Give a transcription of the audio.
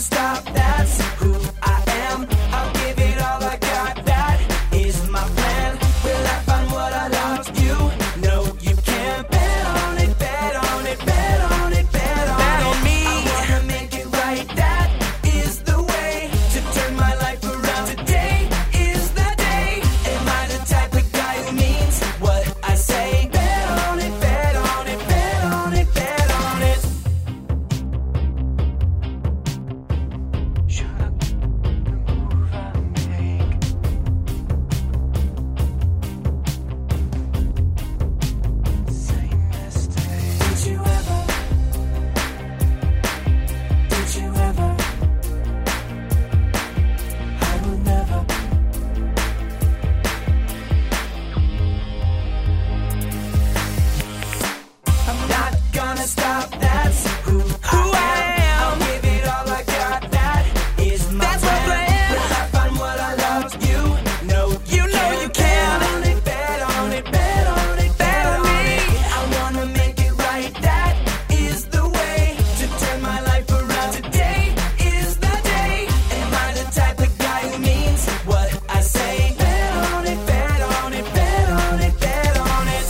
stop, that's who I am. I'll give it all I got, that is my plan. Will I find what I lost? You know you can. Bet on it, bet on it, bet on it, bet on it. Bet on me. I wanna make it right, that is the way to turn my life around. Today is the day. Am I the type of guy who means what I say? Bet on it, bet on it, bet on it, bet on it. Shut up, the move I make. Same mistake. Don't you ever? Don't you ever? I will never. I'm not gonna stop, that's who I am. I'll give it all I got, that is my plan. Will I find what I lost? You know you can. Bet on it, bet on it, bet on it, bet on me. I wanna make it right, that is the way to turn my life around. Today is the day. Am I the type of guy who means what I say? Bet on it, bet on it, bet on it, bet on it.